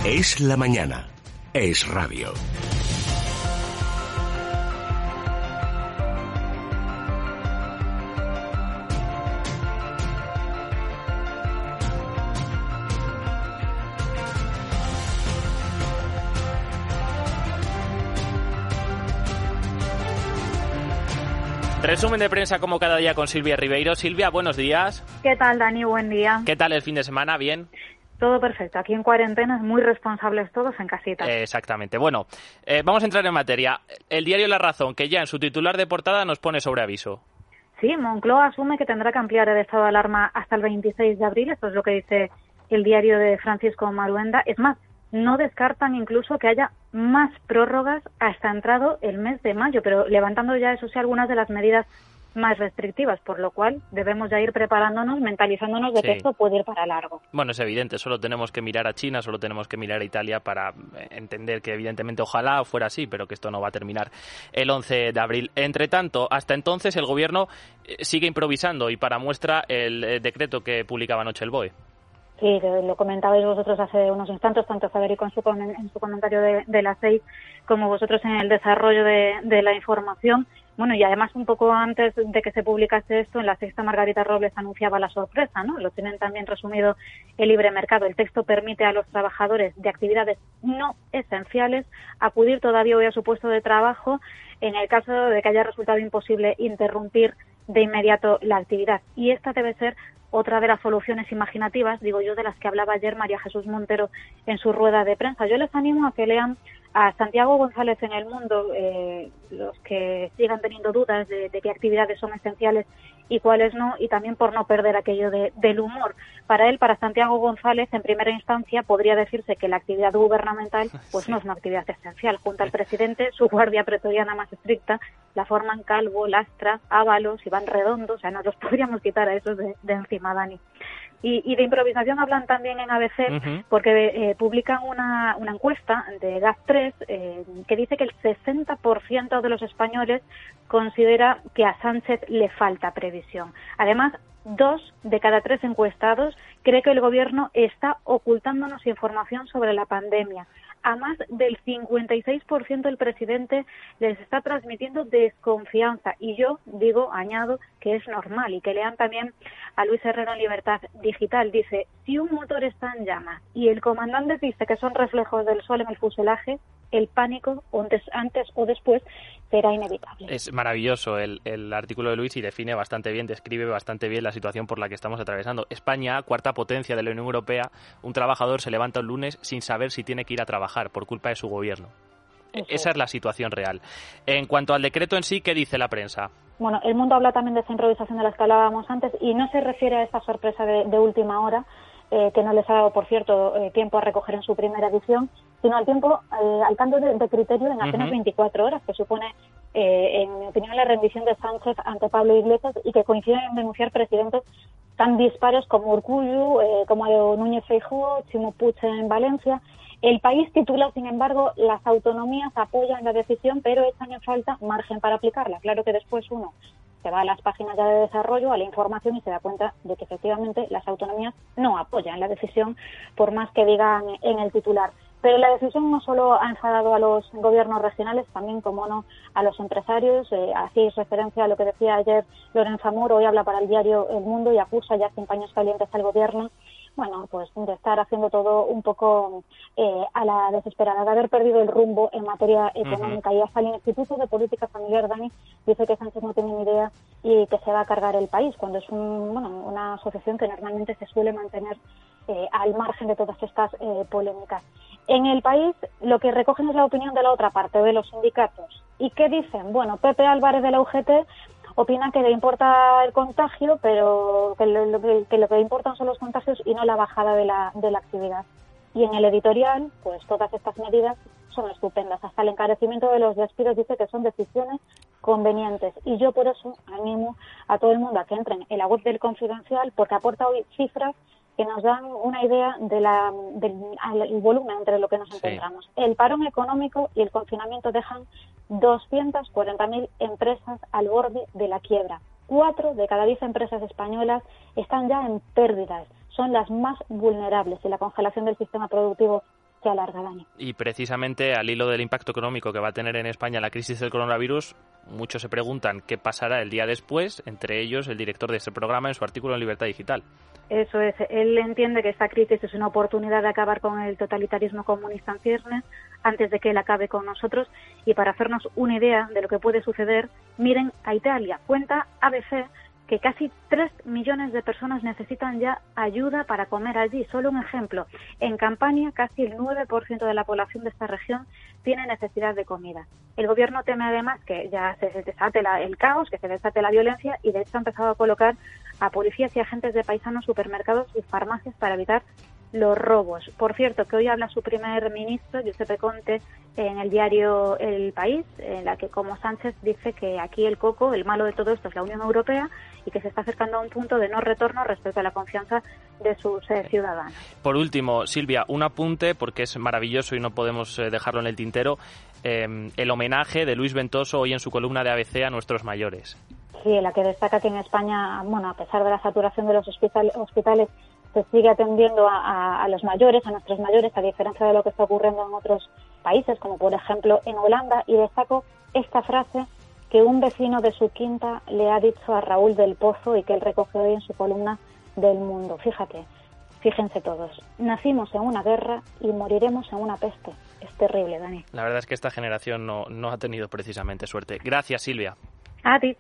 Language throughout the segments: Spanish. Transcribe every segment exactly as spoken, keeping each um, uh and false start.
Es la mañana. Es radio. Resumen de prensa como cada día con Silvia Ribeiro. Silvia, buenos días. ¿Qué tal, Dani? Buen día. ¿Qué tal el fin de semana? ¿Bien? Todo perfecto. Aquí en cuarentena, muy responsables todos en casita. Eh, exactamente. Bueno, eh, vamos a entrar en materia. El diario La Razón, que ya en su titular de portada nos pone sobre aviso. Sí, Moncloa asume que tendrá que ampliar el estado de alarma hasta el veintiséis de abril. Esto es lo que dice el diario de Francisco Maruenda. Es más, no descartan incluso que haya más prórrogas hasta entrado el mes de mayo, pero levantando ya, eso sí, algunas de las medidas más restrictivas, por lo cual debemos ya ir preparándonos, mentalizándonos de sí. que esto puede ir para largo. Bueno, es evidente, solo tenemos que mirar a China, solo tenemos que mirar a Italia para entender que evidentemente ojalá fuera así, pero que esto no va a terminar el once de abril. Entre tanto, hasta entonces el gobierno sigue improvisando y para muestra el decreto que publicaba anoche el B O E. Sí, lo comentabais vosotros hace unos instantes, tanto Federico en su, en su comentario de, de las seis como vosotros en el desarrollo de, de la información. Bueno, y además un poco antes de que se publicase esto, en La Sexta Margarita Robles anunciaba la sorpresa, ¿no? Lo tienen también resumido el libre mercado. El texto permite a los trabajadores de actividades no esenciales acudir todavía hoy a su puesto de trabajo en el caso de que haya resultado imposible interrumpir de inmediato la actividad. Y esta debe ser otra de las soluciones imaginativas, digo yo, de las que hablaba ayer María Jesús Montero en su rueda de prensa. Yo les animo a que lean a Santiago González en El Mundo, eh, los que sigan teniendo dudas de, de qué actividades son esenciales y cuáles no, y también por no perder aquello de, del humor. Para él, para Santiago González, en primera instancia, podría decirse que la actividad gubernamental pues sí. no es una actividad esencial. Junto al presidente, su guardia pretoriana más estricta la forman Calvo, Lastra, Ábalos, Iván Redondo, o sea, nos los podríamos quitar a esos de, de encima, Dani. Y, y de improvisación hablan también en A B C, uh-huh. porque eh, publican una, una encuesta de GAF tres eh, que dice que el sesenta por ciento de los españoles considera que a Sánchez le falta previsión. Además, dos de cada tres encuestados cree que el gobierno está ocultándonos información sobre la pandemia. A más del cincuenta y seis por ciento del presidente les está transmitiendo desconfianza. Y yo digo, añado, que es normal. Y que lean también a Luis Herrero en Libertad Digital. Dice, si un motor está en llamas y el comandante dice que son reflejos del sol en el fuselaje, el pánico, antes o después, será inevitable. Es maravilloso el, el artículo de Luis y define bastante bien, describe bastante bien la situación por la que estamos atravesando. España, cuarta potencia de la Unión Europea, un trabajador se levanta el lunes sin saber si tiene que ir a trabajar por culpa de su gobierno. Eso. Esa es la situación real. En cuanto al decreto en sí, ¿qué dice la prensa? Bueno, El Mundo habla también de esa improvisación de la que hablábamos antes y no se refiere a esta sorpresa de, de última hora, eh, que no les ha dado, por cierto, eh, tiempo a recoger en su primera edición, sino al tiempo, eh, al cambio de, de criterio en apenas uh-huh. veinticuatro horas, que supone, eh, en mi opinión, la rendición de Sánchez ante Pablo Iglesias y que coinciden en denunciar presidentes tan dispares como Urkullu, eh, como Núñez Feijóo, Chimo Puig en Valencia. El País titula, sin embargo, las autonomías apoyan la decisión, pero echan en falta margen para aplicarla. Claro que después uno se va a las páginas ya de desarrollo, a la información y se da cuenta de que efectivamente las autonomías no apoyan la decisión, por más que digan en el titular. Pero la decisión no solo ha enfadado a los gobiernos regionales, también, como no, a los empresarios. Eh, hacéis referencia a lo que decía ayer Lorenzo Amor, hoy habla para el diario El Mundo y acusa ya sin paños calientes al gobierno, bueno, pues de estar haciendo todo un poco eh, a la desesperada, de haber perdido el rumbo en materia económica. Uh-huh. Y hasta el Instituto de Política Familiar, Dani, dice que Sánchez no tiene ni idea y que se va a cargar el país, cuando es un, bueno, una asociación que normalmente se suele mantener eh, al margen de todas estas eh, polémicas. En El País lo que recogen es la opinión de la otra parte, de los sindicatos. ¿Y qué dicen? Bueno, Pepe Álvarez de la U G T opina que le importa el contagio, pero que lo, lo que, que lo que importan son los contagios y no la bajada de la, de la actividad. Y en el editorial, pues todas estas medidas son estupendas. Hasta el encarecimiento de los despidos dice que son decisiones convenientes. Y yo por eso animo a todo el mundo a que entren en la web del Confidencial, porque aporta hoy cifras que nos dan una idea de la, del el volumen entre lo que nos encontramos. Sí. El parón económico y el confinamiento dejan doscientas cuarenta mil empresas al borde de la quiebra. Cuatro de cada diez empresas españolas están ya en pérdidas. Son las más vulnerables y la congelación del sistema productivo se alarga, Dani. Y precisamente al hilo del impacto económico que va a tener en España la crisis del coronavirus, muchos se preguntan qué pasará el día después, entre ellos el director de este programa en su artículo en Libertad Digital. Eso es, él entiende que esta crisis es una oportunidad de acabar con el totalitarismo comunista en ciernes antes de que él acabe con nosotros, y para hacernos una idea de lo que puede suceder, miren a Italia. Cuenta A B C que casi tres millones de personas necesitan ya ayuda para comer allí. Solo un ejemplo, en Campania casi el nueve por ciento de la población de esta región tiene necesidad de comida. El gobierno teme además que ya se desate la, el caos, que se desate la violencia, y de hecho ha empezado a colocar a policías y agentes de paisanos, supermercados y farmacias para evitar los robos. Por cierto, que hoy habla su primer ministro, Giuseppe Conte, en el diario El País, en la que, como Sánchez, dice que aquí el coco, el malo de todo esto es la Unión Europea, y que se está acercando a un punto de no retorno respecto a la confianza de sus eh, ciudadanos. Por último, Silvia, un apunte, porque es maravilloso y no podemos eh, dejarlo en el tintero, eh, el homenaje de Luis Ventoso hoy en su columna de A B C a nuestros mayores. Sí, en la que destaca que en España, bueno, a pesar de la saturación de los hospital, hospitales, se sigue atendiendo a, a, a los mayores, a nuestros mayores, a diferencia de lo que está ocurriendo en otros países, como por ejemplo en Holanda, y destaco esta frase que un vecino de su quinta le ha dicho a Raúl del Pozo y que él recoge hoy en su columna del Mundo. Fíjate, fíjense todos, nacimos en una guerra y moriremos en una peste. Es terrible, Dani. La verdad es que esta generación no, no ha tenido precisamente suerte. Gracias, Silvia. A ti.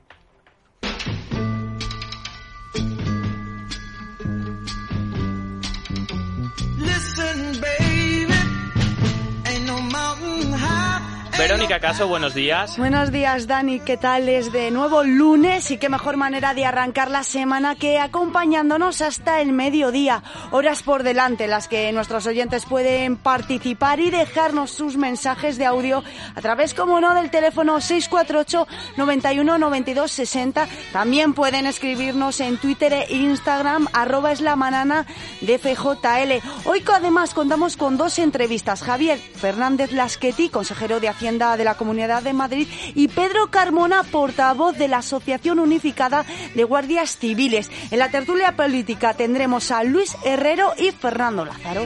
Verónica Caso, buenos días. Buenos días, Dani. ¿Qué tal? Es de nuevo lunes y qué mejor manera de arrancar la semana que acompañándonos hasta el mediodía. Horas por delante en las que nuestros oyentes pueden participar y dejarnos sus mensajes de audio a través, como no, del teléfono seis cuatro ocho, noventa y uno, noventa y dos, sesenta. También pueden escribirnos en Twitter e Instagram, arroba es la manana de F J L. Hoy además contamos con dos entrevistas. Javier Fernández Lasqueti, consejero de Hacienda de la Comunidad de Madrid, y Pedro Carmona, portavoz de la Asociación Unificada de Guardias Civiles. En la tertulia política tendremos a Luis Herrero y Fernando Lázaro.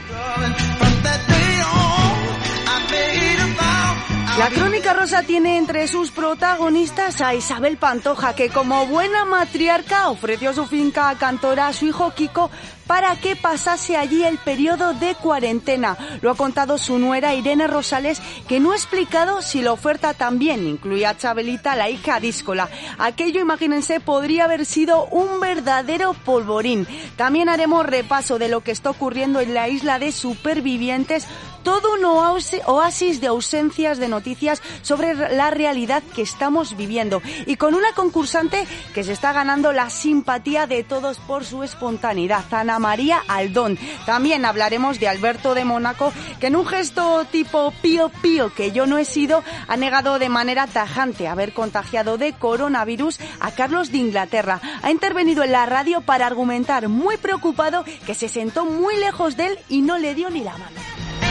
La Crónica Rosa tiene entre sus protagonistas a Isabel Pantoja, que como buena matriarca ofreció su finca a Cantora a su hijo Kiko para que pasase allí el periodo de cuarentena. Lo ha contado su nuera Irene Rosales, que no ha explicado si la oferta también incluía a Chabelita, la hija díscola. Aquello, imagínense, podría haber sido un verdadero polvorín. También haremos repaso de lo que está ocurriendo en la isla de Supervivientes, todo un oasis de ausencias de noticias sobre la realidad que estamos viviendo, y con una concursante que se está ganando la simpatía de todos por su espontaneidad, Ana María Aldón. También hablaremos de Alberto de Mónaco, que en un gesto tipo pío pío que yo no he sido, ha negado de manera tajante haber contagiado de coronavirus a Carlos de Inglaterra. Ha intervenido en la radio para argumentar, muy preocupado, que se sentó muy lejos de él y no le dio ni la mano.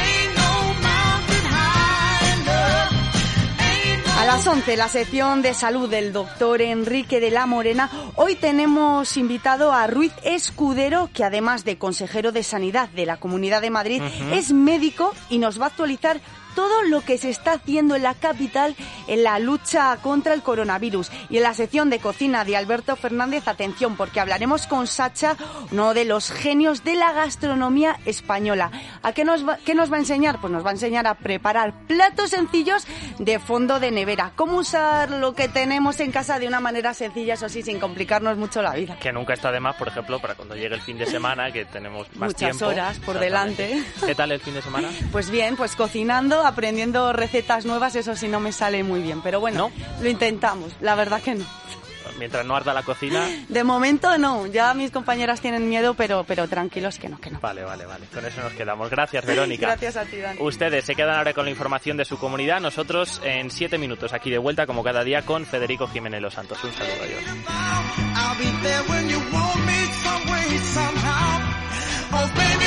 A las once, la sección de salud del doctor Enrique de la Morena. Hoy tenemos invitado a Ruiz Escudero, que además de consejero de Sanidad de la Comunidad de Madrid, uh-huh. es médico y nos va a actualizar todo lo que se está haciendo en la capital en la lucha contra el coronavirus. Y en la sección de cocina de Alberto Fernández, atención, porque hablaremos con Sacha, uno de los genios de la gastronomía española. ¿A qué nos va, qué nos va a enseñar? Pues nos va a enseñar a preparar platos sencillos de fondo de nevera. Cómo usar lo que tenemos en casa de una manera sencilla, eso sí, sin complicarnos mucho la vida. Que nunca está de más, por ejemplo, para cuando llegue el fin de semana, que tenemos más Muchas tiempo. Muchas horas por delante. ¿Qué tal el fin de semana? Pues bien, pues cocinando, aprendiendo recetas nuevas, eso sí no me sale muy bien, pero bueno, ¿no? Lo intentamos, la verdad que no. Mientras no arda la cocina. De momento no, ya mis compañeras tienen miedo, pero pero tranquilos que no, que no. Vale, vale, vale, con eso nos quedamos. Gracias, Verónica. Gracias a ti, Dani. Ustedes se quedan ahora con la información de su comunidad, nosotros en siete minutos aquí de vuelta como cada día con Federico Jiménez Los Santos. Un saludo, adiós.